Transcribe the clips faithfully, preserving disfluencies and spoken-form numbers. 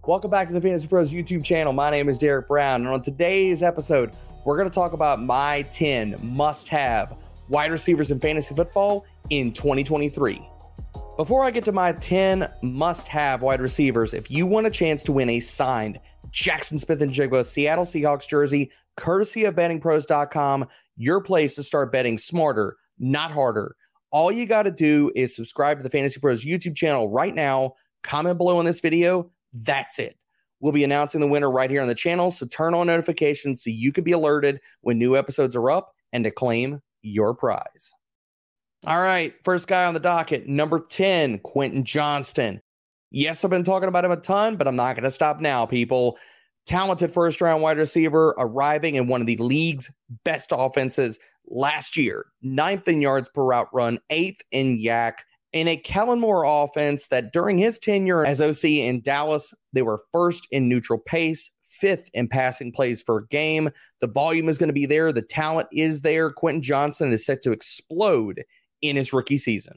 Welcome back to the Fantasy Pros YouTube channel. My name is Derek Brown, and on today's episode, we're going to talk about my ten must-have wide receivers in fantasy football in twenty twenty-three. Before I get to my ten must-have wide receivers, if you want a chance to win a signed Jaxon Smith-Njigba Seattle Seahawks jersey, courtesy of betting pros dot com, your place to start betting smarter, not harder. All you got to do is subscribe to the Fantasy Pros YouTube channel right now, comment below on this video. That's it. We'll be announcing the winner right here on the channel, so turn on notifications so you can be alerted when new episodes are up and to claim your prize. All right, first guy on the docket, number ten, Quentin Johnston. Yes, I've been talking about him a ton, but I'm not going to stop now, people. Talented first-round wide receiver, arriving in one of the league's best offenses last year. Ninth in yards per route run, eighth in yak. In a Kellen Moore offense that during his tenure as O C in Dallas, they were first in neutral pace, fifth in passing plays per game. The volume is going to be there. The talent is there. Quentin Johnston is set to explode in his rookie season.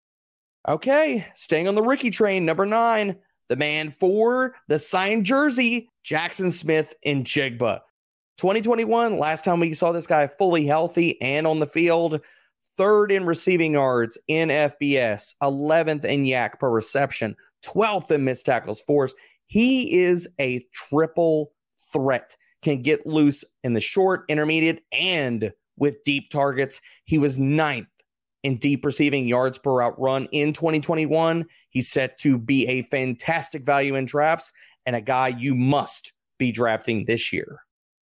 Okay, staying on the rookie train, number nine, the man for the signed jersey, Jaxon Smith-Njigba. twenty twenty-one, last time we saw this guy fully healthy and on the field. Third in receiving yards in F B S, eleventh in yak per reception, twelfth in missed tackles forced. He is a triple threat, can get loose in the short, intermediate, and with deep targets. He was ninth in deep receiving yards per route run in twenty twenty-one. He's set to be a fantastic value in drafts and a guy you must be drafting this year.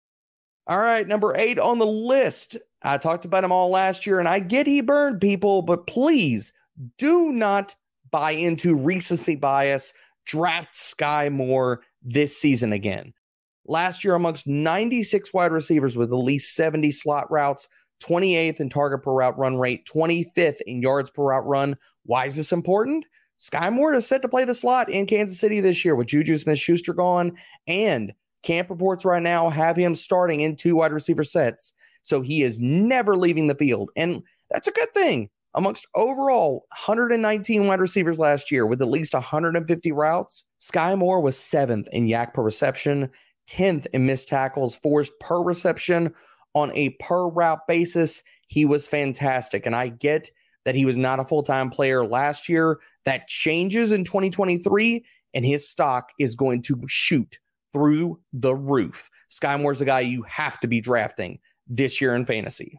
All right, number eight on the list. I talked about him all last year, and I get he burned people, but please do not buy into recency bias. Draft Sky Moore this season again. Last year, amongst ninety-six wide receivers with at least seventy slot routes, twenty-eighth in target per route run rate, twenty-fifth in yards per route run. Why is this important? Sky Moore is set to play the slot in Kansas City this year with Juju Smith-Schuster gone, and camp reports right now have him starting in two wide receiver sets. So he is never leaving the field. And that's a good thing. Amongst overall one hundred nineteen wide receivers last year with at least one hundred fifty routes, Sky Moore was seventh in yak per reception, tenth in missed tackles forced per reception. On a per route basis, he was fantastic. And I get that he was not a full-time player last year. That changes in twenty twenty-three, and his stock is going to shoot through the roof. Sky Moore's a guy you have to be drafting this year in fantasy.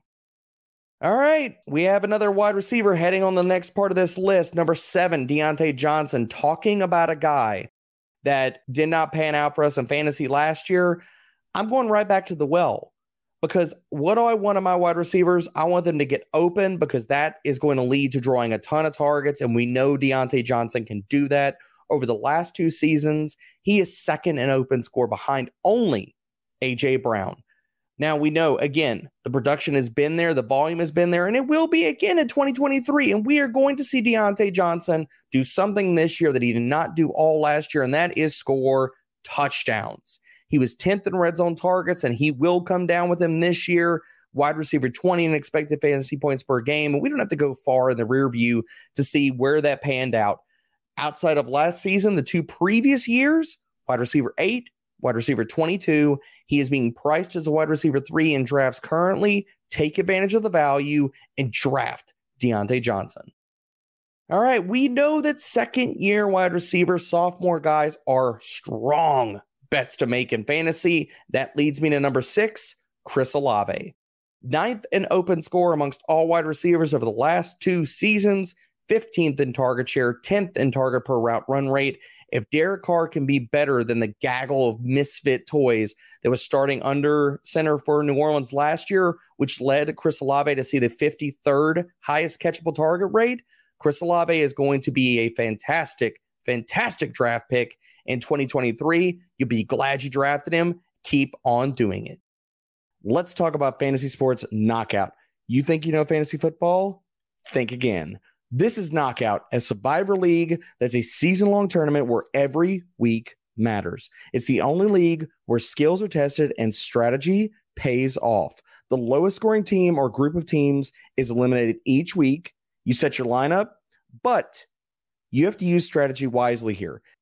All right, we have another wide receiver heading on the next part of this list. Number seven, Diontae Johnson, talking about a guy that did not pan out for us in fantasy last year. I'm going right back to the well, because what do I want in my wide receivers? I want them to get open, because that is going to lead to drawing a ton of targets, and we know Diontae Johnson can do that. Over the last two seasons, he is second in open score behind only A J Brown. Now, we know, again, the production has been there, the volume has been there, and it will be again in twenty twenty-three. And we are going to see Diontae Johnson do something this year that he did not do all last year, and that is score touchdowns. He was tenth in red zone targets, and he will come down with him this year. Wide receiver twenty in expected fantasy points per game. And we don't have to go far in the rear view to see where that panned out. Outside of last season, the two previous years, wide receiver eight, wide receiver twenty-two. He is being priced as a wide receiver three in drafts currently. Take advantage of the value and draft Diontae Johnson. All right, we know that second-year wide receiver, sophomore guys are strong bets to make in fantasy. That leads me to number six, Chris Olave. Ninth in open score amongst all wide receivers over the last two seasons. fifteenth in target share, tenth in target per route run rate. If Derek Carr can be better than the gaggle of misfit toys that was starting under center for New Orleans last year, which led Chris Olave to see the fifty-third highest catchable target rate, Chris Olave is going to be a fantastic, fantastic draft pick in twenty twenty-three. You'll be glad you drafted him. Keep on doing it. Let's talk about Fantasy Sports Knockout. You think you know fantasy football? Think again. This is Knockout, a Survivor League that's a season-long tournament where every week matters. It's the only league where skills are tested and strategy pays off. The lowest scoring team or group of teams is eliminated each week. You set your lineup, but you have to use strategy wisely here.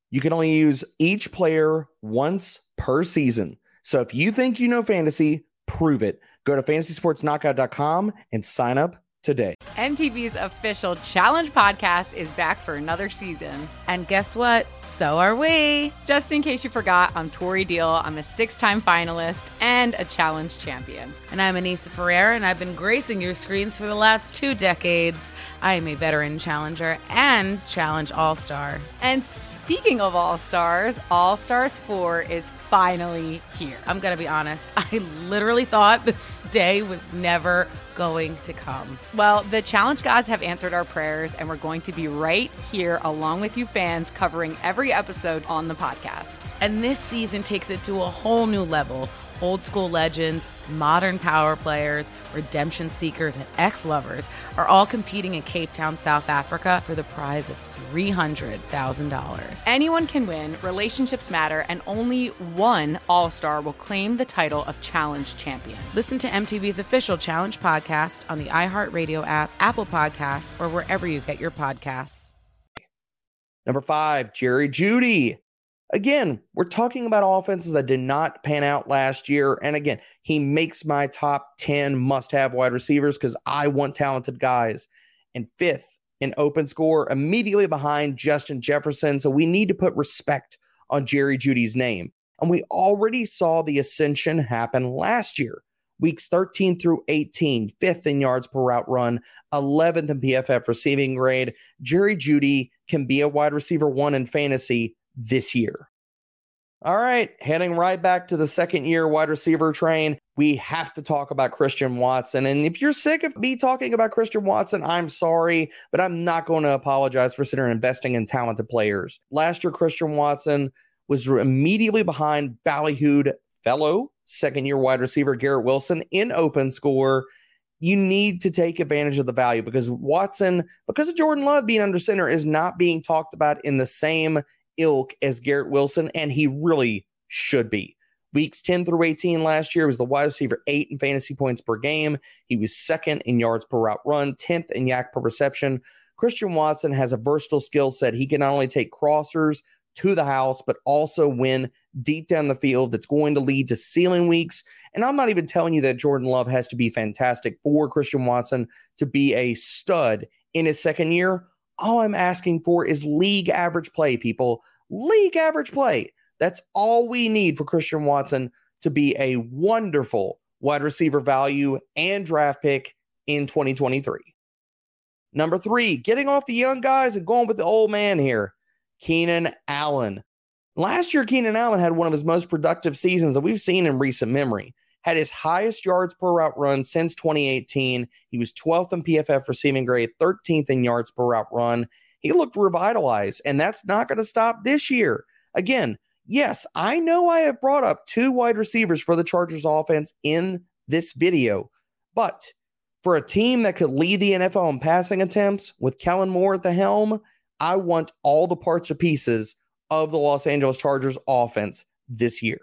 You can only use each player once per season. So if you think you know fantasy, prove it. Go to fantasy sports knockout dot com and sign up today. M T V's official Challenge podcast is back for another season. And guess what? So are we. Just in case you forgot, I'm Tori Deal. I'm a six-time finalist and a Challenge champion. And I'm Anissa Ferreira, and I've been gracing your screens for the last two decades. I am a veteran challenger and Challenge All-Star. And speaking of All-Stars, All-Stars four is finally here. I'm going to be honest. I literally thought this day was never going to come. Well, the Challenge gods have answered our prayers, and we're going to be right here along with you fans covering every episode on the podcast. And this season takes it to a whole new level. Old school legends, modern power players, redemption seekers, and ex-lovers are all competing in Cape Town, South Africa for the prize of three hundred thousand dollars. Anyone can win, relationships matter, and only one All-Star will claim the title of Challenge champion. Listen to M T V's official Challenge podcast on the iHeartRadio app, Apple Podcasts, or wherever you get your podcasts. Number five, Jerry Jeudy. Again, we're talking about offenses that did not pan out last year. And again, he makes my top ten must-have wide receivers because I want talented guys. And fifth in open score, immediately behind Justin Jefferson. So we need to put respect on Jerry Jeudy's name. And we already saw the ascension happen last year. Weeks thirteen through eighteen, fifth in yards per route run, eleventh in P F F receiving grade. Jerry Jeudy can be a wide receiver one in fantasy this year. All right, heading right back to the second year wide receiver train, we have to talk about Christian Watson. And if you're sick of me talking about Christian Watson, I'm sorry, but I'm not going to apologize for sitting and investing in talented players. Last year, Christian Watson was immediately behind ballyhooed fellow second year wide receiver Garrett Wilson in open score. You need to take advantage of the value because Watson, because of Jordan Love being under center, is not being talked about in the same ilk as Garrett Wilson, and he really should be. Weeks ten through eighteen last year was the wide receiver eight in fantasy points per game. He was second in yards per route run, tenth in yak per reception. Christian Watson has a versatile skill set. He can not only take crossers to the house, but also win deep down the field. That's going to lead to ceiling weeks. And I'm not even telling you that Jordan Love has to be fantastic for Christian Watson to be a stud in his second year. All I'm asking for is league average play, people. League average play. That's all we need for Christian Watson to be a wonderful wide receiver value and draft pick in twenty twenty-three. Number three, getting off the young guys and going with the old man here, Keenan Allen. Last year, Keenan Allen had one of his most productive seasons that we've seen in recent memory. Had his highest yards per route run since twenty eighteen. He was twelfth in P F F receiving grade, thirteenth in yards per route run. He looked revitalized, and that's not going to stop this year. Again, yes, I know I have brought up two wide receivers for the Chargers offense in this video, but for a team that could lead the N F L in passing attempts with Kellen Moore at the helm, I want all the parts or pieces of the Los Angeles Chargers offense this year.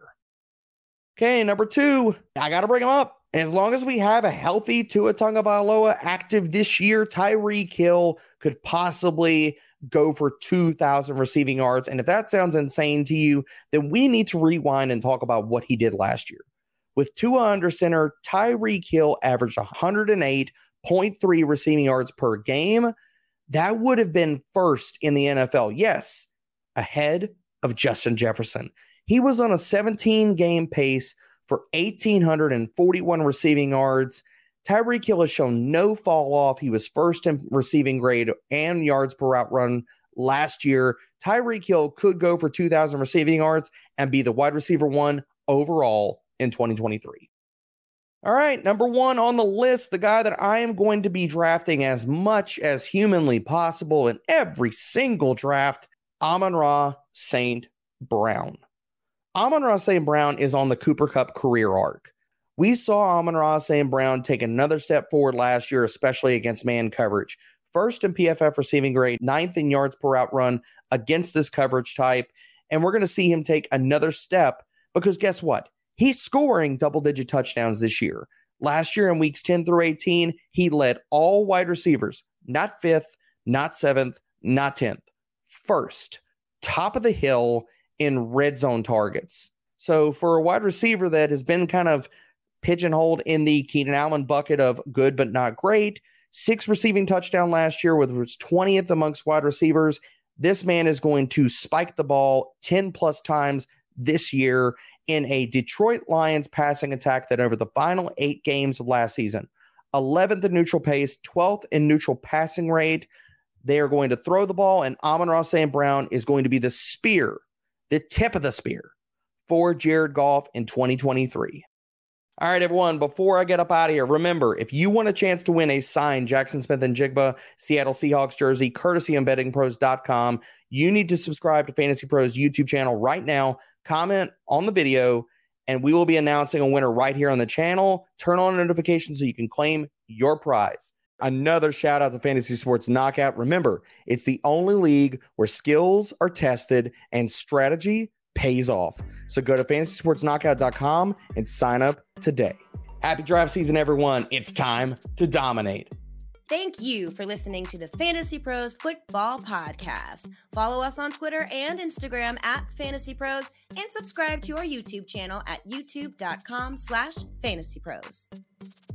Okay, number two, I got to bring him up. As long as we have a healthy Tua Tagovailoa active this year, Tyreek Hill could possibly go for two thousand receiving yards. And if that sounds insane to you, then we need to rewind and talk about what he did last year. With Tua under center, Tyreek Hill averaged one hundred eight point three receiving yards per game. That would have been first in the N F L. Yes, ahead of Justin Jefferson. He was on a seventeen-game pace for one thousand eight hundred forty-one receiving yards. Tyreek Hill has shown no fall off. He was first in receiving grade and yards per route run last year. Tyreek Hill could go for two thousand receiving yards and be the wide receiver one overall in twenty twenty-three. All right, number one on the list, the guy that I am going to be drafting as much as humanly possible in every single draft, Amon-Ra Saint Brown. Amon-Ra Saint Brown is on the Cooper Kupp career arc. We saw Amon-Ra Saint Brown take another step forward last year, especially against man coverage. First in P F F receiving grade, ninth in yards per route run against this coverage type. And we're going to see him take another step because guess what? He's scoring double-digit touchdowns this year. Last year in weeks ten through eighteen, he led all wide receivers, not fifth, not seventh, not tenth, first top of the hill in red zone targets. So for a wide receiver that has been kind of pigeonholed in the Keenan Allen bucket of good but not great, six receiving touchdown last year, which was twentieth amongst wide receivers, this man is going to spike the ball ten plus times this year in a Detroit Lions passing attack that over the final eight games of last season, eleventh in neutral pace, twelfth in neutral passing rate. They are going to throw the ball, and Amon-Ra Saint Brown is going to be the spear, the tip of the spear for Jared Goff in twenty twenty-three. All right, everyone, before I get up out of here, remember, if you want a chance to win a signed Jackson Smith and Jigba Seattle Seahawks jersey, courtesy of betting pros dot com, you need to subscribe to Fantasy Pros YouTube channel right now, comment on the video, and we will be announcing a winner right here on the channel. Turn on notifications so you can claim your prize. Another shout out to Fantasy Sports Knockout. Remember, it's the only league where skills are tested and strategy pays off. So go to fantasy sports knockout dot com and sign up today. Happy draft season, everyone. It's time to dominate. Thank you for listening to the Fantasy Pros Football Podcast. Follow us on Twitter and Instagram at Fantasy Pros and subscribe to our YouTube channel at youtube dot com slash Fantasy Pros.